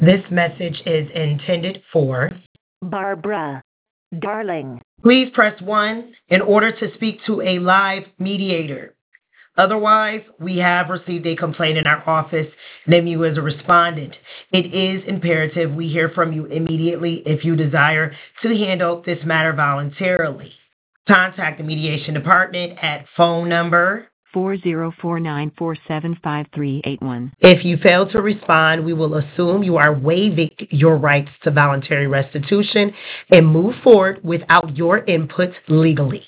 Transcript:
This message is intended for Barbara, darling. please press 1 in order to speak to a live mediator. Otherwise, we have received a complaint in our office, name you as a respondent. It is imperative we hear from you immediately if you desire to handle this matter voluntarily. Contact the mediation department at phone number 4049475381. If you fail to respond, we will assume you are waiving your rights to voluntary restitution and move forward without your input legally.